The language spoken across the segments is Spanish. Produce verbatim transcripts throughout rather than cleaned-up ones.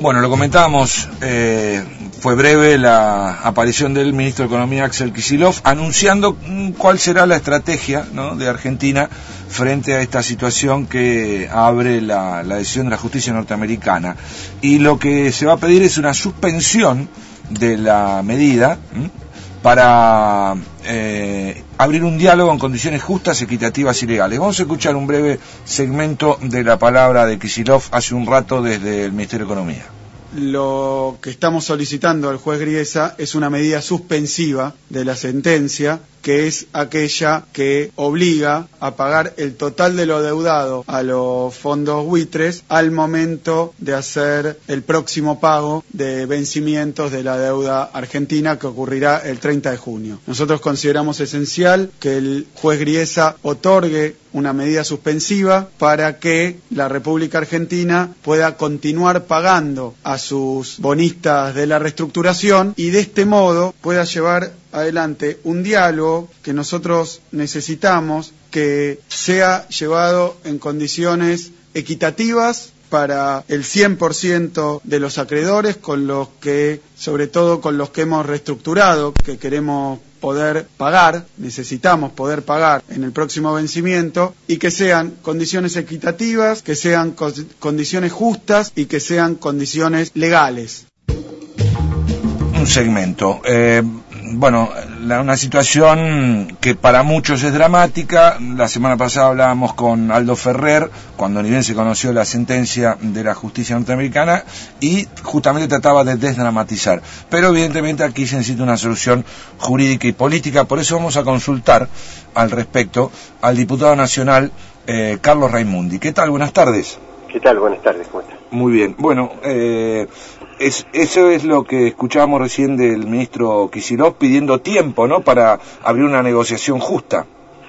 Bueno, lo comentábamos, eh, fue breve la aparición del ministro de Economía, Axel Kicillof, anunciando cuál será la estrategia, ¿no?, de Argentina frente a esta situación que abre la, la decisión de la justicia norteamericana. Y lo que se va a pedir es una suspensión de la medida, ¿m?, para eh, abrir un diálogo en condiciones justas, equitativas y legales. Vamos a escuchar un breve segmento de la palabra de Kicillof hace un rato desde el Ministerio de Economía. Lo que estamos solicitando al juez Griesa es una medida suspensiva de la sentencia, que es aquella que obliga a pagar el total de lo deudado a los fondos buitres al momento de hacer el próximo pago de vencimientos de la deuda argentina, que ocurrirá el treinta de junio. Nosotros consideramos esencial que el juez Griesa otorgue una medida suspensiva para que la República Argentina pueda continuar pagando a sus bonistas de la reestructuración y de este modo pueda llevar adelante un diálogo que nosotros necesitamos que sea llevado en condiciones equitativas para el cien por ciento de los acreedores, con los que, sobre todo con los que hemos reestructurado, que queremos poder pagar, necesitamos poder pagar en el próximo vencimiento, y que sean condiciones equitativas, que sean co- condiciones justas y que sean condiciones legales. Un segmento. Eh, bueno, la, una situación que para muchos es dramática. La semana pasada hablábamos con Aldo Ferrer, cuando ni bien se conoció la sentencia de la justicia norteamericana, y justamente trataba de desdramatizar. Pero evidentemente aquí se necesita una solución jurídica y política, por eso vamos a consultar al respecto al diputado nacional eh, Carlos Raimundi. ¿Qué tal? Buenas tardes. ¿Qué tal? Buenas tardes, ¿cómo estás? Muy bien. Bueno, eh, es, eso es lo que escuchábamos recién del ministro Kicillof, pidiendo tiempo, ¿no?, para abrir una negociación justa.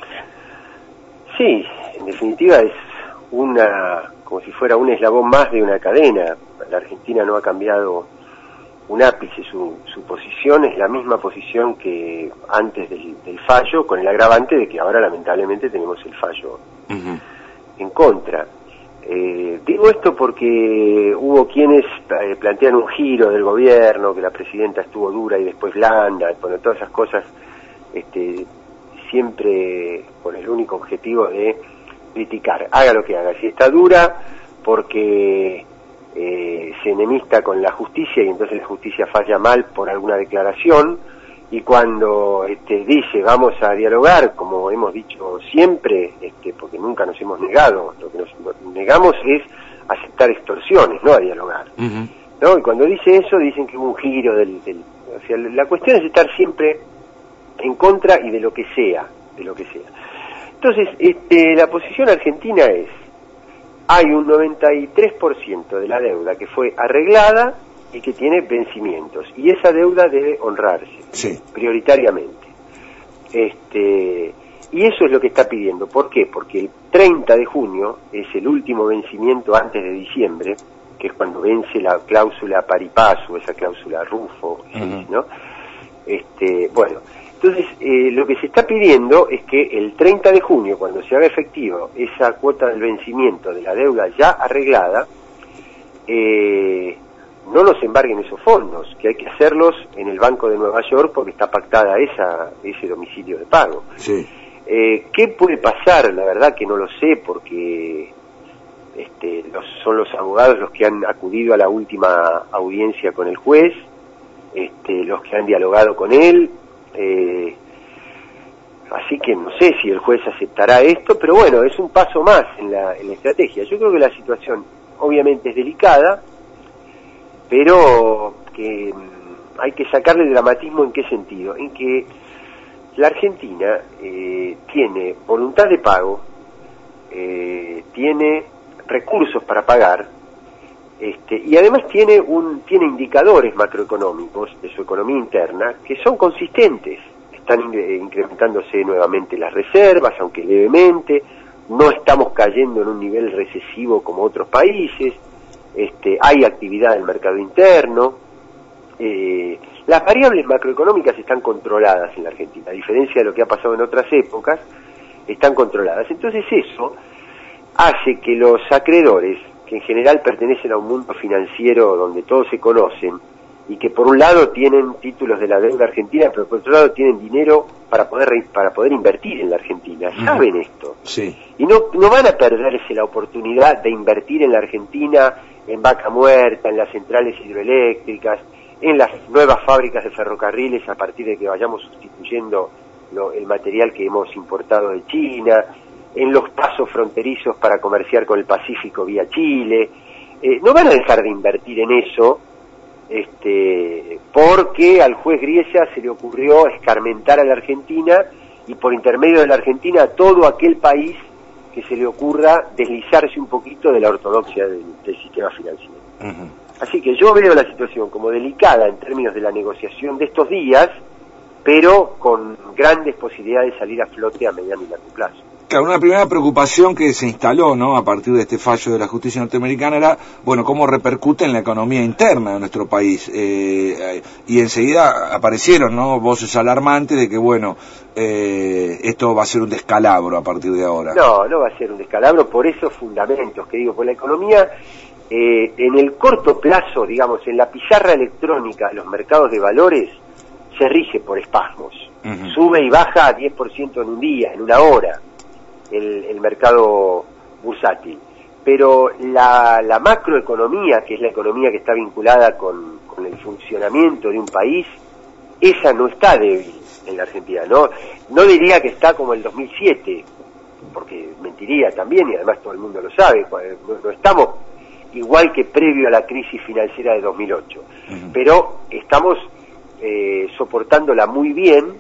Sí, en definitiva es una, como si fuera un eslabón más de una cadena. La Argentina no ha cambiado un ápice, su, su posición es la misma posición que antes del, del fallo, con el agravante de que ahora lamentablemente tenemos el fallo uh-huh. en contra. Eh, digo esto porque hubo quienes eh, plantean un giro del gobierno, que la presidenta estuvo dura y después blanda, bueno, todas esas cosas, este, siempre con el único objetivo de criticar, haga lo que haga. Si está dura porque eh, se enemista con la justicia y entonces la justicia falla mal por alguna declaración, y cuando este, dice vamos a dialogar, como hemos dicho siempre, este, porque nunca nos hemos negado, lo que nos negamos es aceptar extorsiones, no a dialogar. Uh-huh. ¿No? Y cuando dice eso dicen que hubo un giro del, del, o sea, la cuestión es estar siempre en contra y de lo que sea, de lo que sea. Entonces, este, la posición argentina es, hay un noventa y tres por ciento de la deuda que fue arreglada y que tiene vencimientos, y esa deuda debe honrarse, sí, prioritariamente. Este, y eso es lo que está pidiendo. ¿Por qué? Porque el treinta de junio es el último vencimiento antes de diciembre, que es cuando vence la cláusula pari passu, esa cláusula Rufo, uh-huh. ¿no? Este, bueno, entonces eh, lo que se está pidiendo es que el treinta de junio, cuando se haga efectivo esa cuota del vencimiento de la deuda ya arreglada, eh, no nos embarguen esos fondos, que hay que hacerlos en el Banco de Nueva York porque está pactada esa ese domicilio de pago. Sí. Eh, ¿Qué puede pasar? La verdad que no lo sé, porque este, los, son los abogados los que han acudido a la última audiencia con el juez, este, los que han dialogado con él, eh, así que no sé si el juez aceptará esto, pero bueno, es un paso más en la, en la estrategia. Yo creo que la situación obviamente es delicada, pero que mmm, hay que sacarle dramatismo. ¿En qué sentido? En que la Argentina eh, tiene voluntad de pago, eh, tiene recursos para pagar, este, y además tiene un tiene indicadores macroeconómicos de su economía interna que son consistentes. Están in- incrementándose nuevamente las reservas, aunque levemente, no estamos cayendo en un nivel recesivo como otros países. Este, hay actividad del mercado interno, eh, las variables macroeconómicas están controladas en la Argentina, a diferencia de lo que ha pasado en otras épocas, están controladas. Entonces eso hace que los acreedores que en general pertenecen a un mundo financiero donde todos se conocen, y que por un lado tienen títulos de la deuda argentina, pero por otro lado tienen dinero para poder para poder invertir en la Argentina. Saben esto. Sí. Y no no van a perderse la oportunidad de invertir en la Argentina, en Vaca Muerta, en las centrales hidroeléctricas, en las nuevas fábricas de ferrocarriles a partir de que vayamos sustituyendo lo, el material que hemos importado de China, en los pasos fronterizos para comerciar con el Pacífico vía Chile. Eh, no van a dejar de invertir en eso, este, porque al juez Griesa se le ocurrió escarmentar a la Argentina y por intermedio de la Argentina a todo aquel país que se le ocurra deslizarse un poquito de la ortodoxia del, del sistema financiero. Uh-huh. Así que yo veo la situación como delicada en términos de la negociación de estos días, pero con grandes posibilidades de salir a flote a mediano y largo plazo. Claro, una primera preocupación que se instaló, ¿no?, a partir de este fallo de la justicia norteamericana era, bueno, cómo repercute en la economía interna de nuestro país. Eh, y enseguida aparecieron, ¿no?, voces alarmantes de que, bueno, eh, esto va a ser un descalabro a partir de ahora. No, no va a ser un descalabro por esos fundamentos que digo, por la economía, eh, en el corto plazo, digamos, en la pizarra electrónica de los mercados de valores, se rige por espasmos. Uh-huh. Sube y baja a diez por ciento en un día, en una hora. El, el mercado bursátil, pero la, la macroeconomía, que es la economía que está vinculada con, con el funcionamiento de un país, esa no está débil en la Argentina, no no diría que está como el dos mil siete, porque mentiría también, y además todo el mundo lo sabe, no, no estamos igual que previo a la crisis financiera de dos mil ocho, uh-huh. pero estamos eh, soportándola muy bien,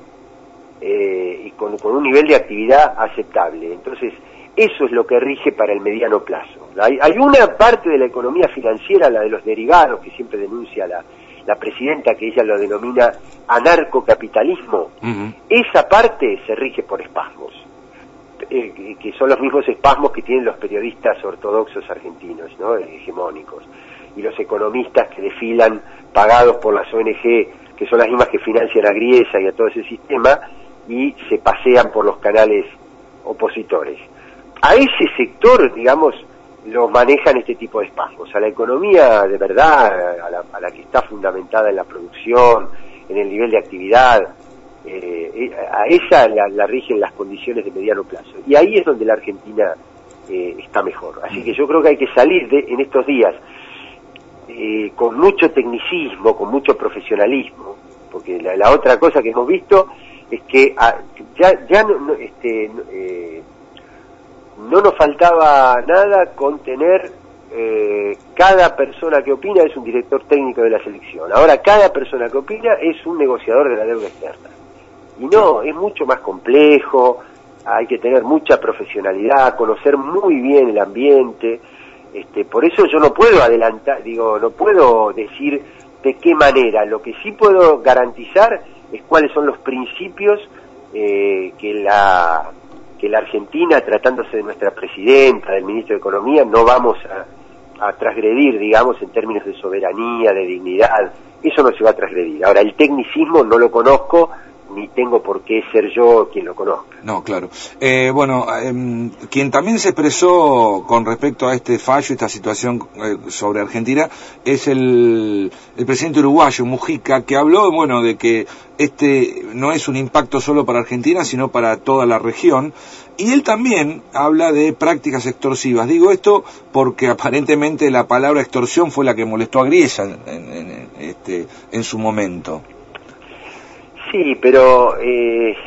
Eh, y con, con un nivel de actividad aceptable. Entonces, eso es lo que rige para el mediano plazo. Hay, hay una parte de la economía financiera, la de los derivados, que siempre denuncia la, la presidenta, que ella lo denomina anarcocapitalismo. Uh-huh. Esa parte se rige por espasmos, eh, que son los mismos espasmos que tienen los periodistas ortodoxos argentinos, ¿no?, hegemónicos, y los economistas que desfilan pagados por las O N G, que son las mismas que financian a Griesa y a todo ese sistema, y se pasean por los canales opositores. A ese sector, digamos, lo manejan este tipo de espasmos. A la economía de verdad, a la, a la que está fundamentada en la producción, en el nivel de actividad, eh, a esa la, la rigen las condiciones de mediano plazo. Y ahí es donde la Argentina eh, está mejor. Así que yo creo que hay que salir de, en estos días eh, con mucho tecnicismo, con mucho profesionalismo, porque la, la otra cosa que hemos visto es que ah, ya ya no, no, este, eh, no nos faltaba nada con tener eh, cada persona que opina es un director técnico de la selección. Ahora cada persona que opina es un negociador de la deuda externa. Y no, es mucho más complejo, hay que tener mucha profesionalidad, conocer muy bien el ambiente. Este, por eso yo no puedo adelantar, digo, no puedo decir de qué manera. Lo que sí puedo garantizar es cuáles son los principios eh, que la que la Argentina, tratándose de nuestra presidenta, del ministro de Economía, no vamos a, a transgredir, digamos, en términos de soberanía, de dignidad. Eso no se va a transgredir. Ahora, el tecnicismo no lo conozco, ni tengo por qué ser yo quien lo conozca. No, claro. Eh, bueno, eh, quien también se expresó con respecto a este fallo, esta situación eh, sobre Argentina, es el, el presidente uruguayo, Mujica, que habló, bueno, de que este no es un impacto solo para Argentina, sino para toda la región. Y él también habla de prácticas extorsivas. Digo esto porque aparentemente la palabra extorsión fue la que molestó a Griesa en, en, en, este, en su momento. Sí, pero eh,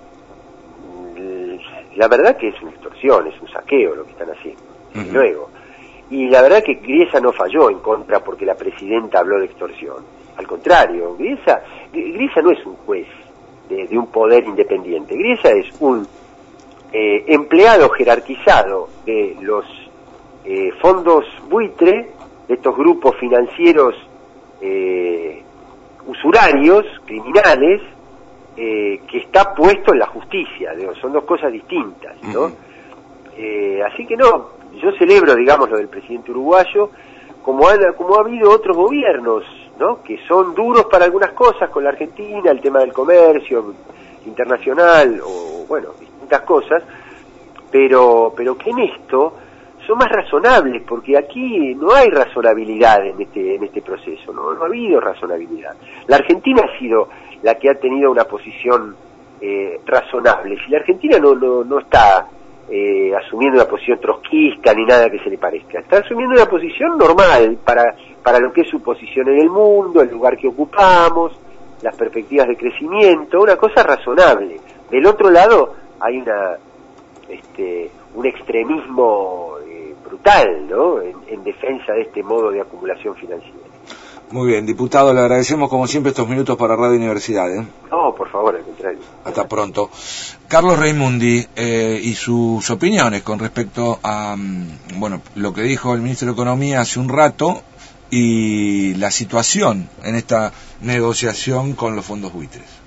la verdad que es una extorsión, es un saqueo lo que están haciendo, uh-huh. Luego. Y la verdad que Griesa no falló en contra porque la presidenta habló de extorsión. Al contrario, Griesa, Griesa no es un juez de, de un poder independiente. Griesa es un eh, empleado jerarquizado de los eh, fondos buitre, de estos grupos financieros eh, usurarios, criminales, Eh, que está puesto en la justicia, digo, son dos cosas distintas, ¿no? Uh-huh. Eh, así que no, yo celebro, digamos, lo del presidente uruguayo, como, han, como ha habido otros gobiernos, ¿no?, que son duros para algunas cosas con la Argentina, el tema del comercio internacional, o bueno, distintas cosas, pero, pero que en esto son más razonables, porque aquí no hay razonabilidad en este en este proceso, no, no ha habido razonabilidad. La Argentina ha sido la que ha tenido una posición eh, razonable. Si la Argentina no no, no está eh, asumiendo una posición trotskista ni nada que se le parezca, está asumiendo una posición normal para para lo que es su posición en el mundo, el lugar que ocupamos, las perspectivas de crecimiento, una cosa razonable. Del otro lado hay una este un extremismo eh, brutal, ¿no?, en, en defensa de este modo de acumulación financiera. Muy bien, diputado, le agradecemos como siempre estos minutos para Radio Universidad. ¿eh? No, por favor, al contrario. Hasta pronto. Carlos Reimundi eh, y sus opiniones con respecto a bueno lo que dijo el ministro de Economía hace un rato y la situación en esta negociación con los fondos buitres.